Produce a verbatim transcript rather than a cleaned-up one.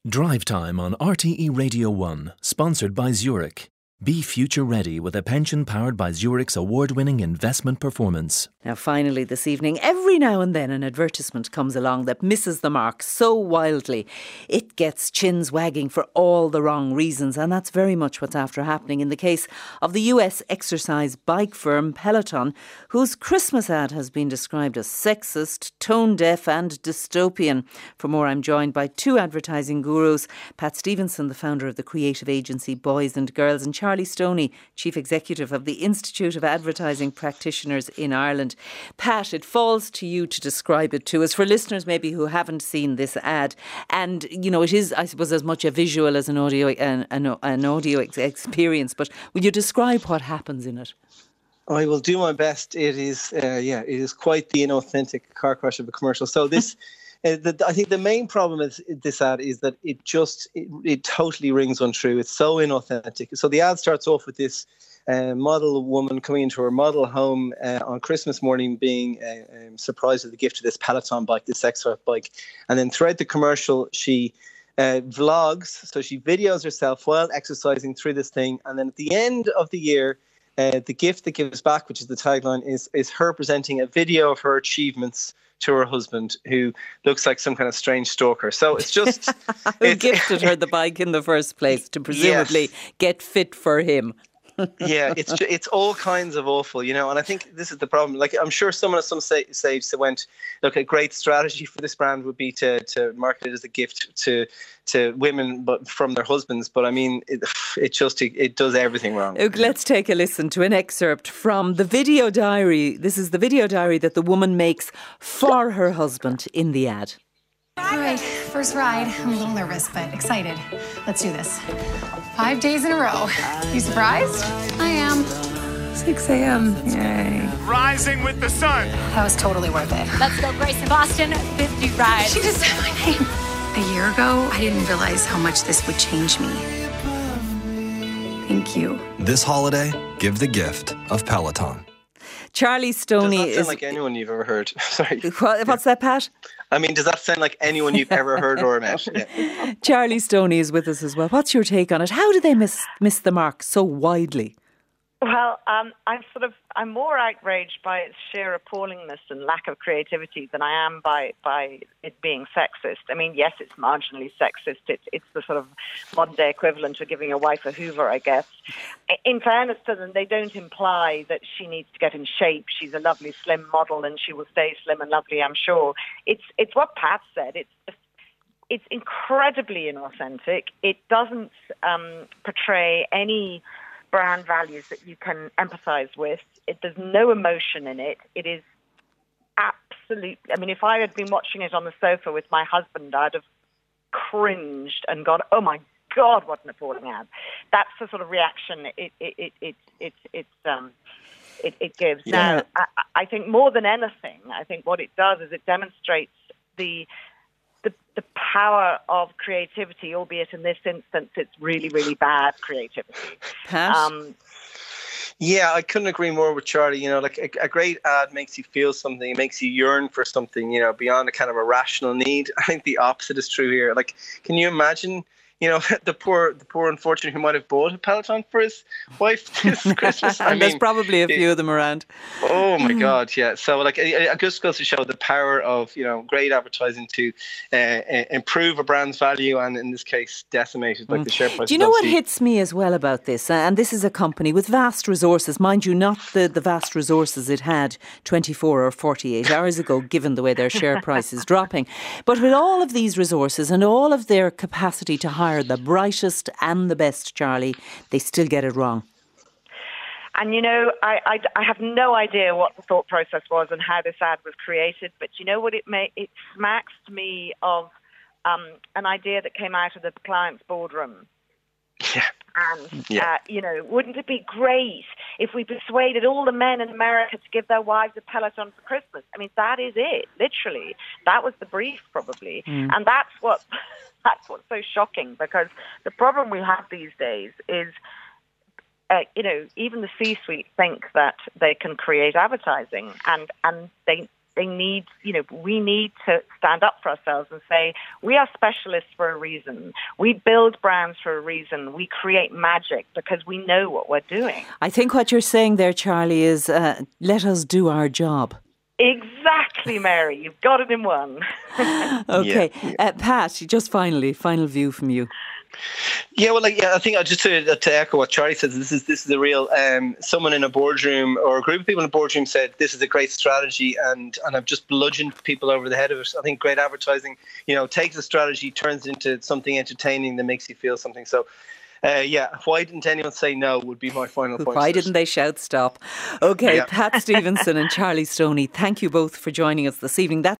Drive Time on R T E Radio one, sponsored by Zurich. Be future ready with a pension powered by Zurich's award-winning investment performance. Now finally this evening, every now and then an advertisement comes along that misses the mark so wildly. It gets chins wagging for all the wrong reasons, and that's very much what's after happening in the case of the U S exercise bike firm Peloton, whose Christmas ad has been described as sexist, tone-deaf and dystopian. For more, I'm joined by two advertising gurus, Pat Stevenson, the founder of the creative agency Boys and Girls, and Charlie Stoney, Chief Executive of the Institute of Advertising Practitioners in Ireland. Pat, it falls to you to describe it to us, for listeners maybe who haven't seen this ad. And, you know, it is, I suppose, as much a visual as an audio an, an, an audio ex- experience. But will you describe what happens in it? I will do my best. It is, uh, yeah, it is quite the inauthentic car crash of a commercial. So this... Uh, the, I think the main problem with this ad is that it just, it, it totally rings untrue. It's so inauthentic. So the ad starts off with this uh, model woman coming into her model home uh, on Christmas morning, being uh, um, surprised with the gift of this Peloton bike, this exercise bike. And then throughout the commercial, she uh, vlogs, so she videos herself while exercising through this thing. And then at the end of the year, uh, the gift that gives back, which is the tagline, is, is her presenting a video of her achievements to her husband, who looks like some kind of strange stalker. So it's just... who it's, gifted her the bike in the first place to presumably yes. get fit for him. yeah, it's it's all kinds of awful, you know, and I think this is the problem. Like, I'm sure someone at some stage went, look, a great strategy for this brand would be to to market it as a gift to to women, but from their husbands. But I mean, it, it just it, it does everything wrong. Let's take a listen to an excerpt from the video diary. This is the video diary that the woman makes for her husband in the ad. All right, first ride. I'm a little nervous, but excited. Let's do this. Five days in a row. You surprised? I am. six a.m. Yay. Rising with the sun. That was totally worth it. Let's go, Grace in Boston. fifty rides. She just said my name. A year ago, I didn't realize how much this would change me. Thank you. This holiday, give the gift of Peloton. Charlie Stoney does that sound is like anyone you've ever heard. Sorry. What, what's that, Pat? I mean, does that sound like anyone you've ever heard or met? Yeah. Charlie Stoney is with us as well. What's your take on it? How do they miss miss the mark so widely? Well, um, I'm sort of I'm more outraged by its sheer appallingness and lack of creativity than I am by by it being sexist. I mean, yes, it's marginally sexist. It's it's the sort of modern day equivalent of giving a wife a Hoover, I guess. In fairness to them, they don't imply that she needs to get in shape. She's a lovely slim model, and she will stay slim and lovely, I'm sure. It's it's what Pat said. It's just, it's incredibly inauthentic. It doesn't um, portray any brand values that you can empathise with. It, there's no emotion in it. It is absolute. I mean, if I had been watching it on the sofa with my husband, I'd have cringed and gone, "Oh my God, what an appalling ad!" That's the sort of reaction it it it it it, it um it, it gives. Yeah. Now, I, I think more than anything, I think what it does is it demonstrates the The, the power of creativity, albeit in this instance, it's really, really bad creativity. Pat? Um, yeah, I couldn't agree more with Charlie. You know, like a, a great ad makes you feel something. It makes you yearn for something, you know, beyond a kind of a rational need. I think the opposite is true here. Like, can you imagine, you know, the poor, the poor unfortunate who might have bought a Peloton for his wife this Christmas? I and there's mean, probably a few it, of them around. Oh my God, yeah. So like, it, it just goes to show the power of, you know, great advertising to uh, improve a brand's value, and in this case, decimate it, like mm. the share price. Do you know what hits me as well about this? And this is a company with vast resources, mind you, not the, the vast resources it had twenty-four or forty-eight hours ago, given the way their share price is dropping. But with all of these resources and all of their capacity to hire the brightest and the best, Charlie, they still get it wrong. And, you know, I, I, I have no idea what the thought process was and how this ad was created, but you know what it may, it smacks to me of um, an idea that came out of the client's boardroom. Yeah. And, yeah. uh, you know, wouldn't it be great if we persuaded all the men in America to give their wives a Peloton for Christmas? I mean, that is it, literally. That was the brief, probably. Mm. And that's what that's what's so shocking, because the problem we have these days is, uh, you know, even the C-suite think that they can create advertising, and, and they they need, you know, we need to stand up for ourselves and say, we are specialists for a reason. We build brands for a reason. We create magic because we know what we're doing. I think what you're saying there, Charlie, is uh, let us do our job. Exactly, Mary. You've got it in one. Okay. Yeah, yeah. Uh, Pat, just finally, final view from you. Yeah, well, like, yeah, I think I just to, to echo what Charlie says, this is this is a real. Um, someone in a boardroom or a group of people in a boardroom said this is a great strategy, and and I've just bludgeoned people over the head of it. I think great advertising, you know, takes a strategy, turns it into something entertaining that makes you feel something. So. Uh, yeah, why didn't anyone say no would be my final point. Why didn't they shout stop? Okay, Yeah. Pat Stevenson and Charlie Stoney, thank you both for joining us this evening. That's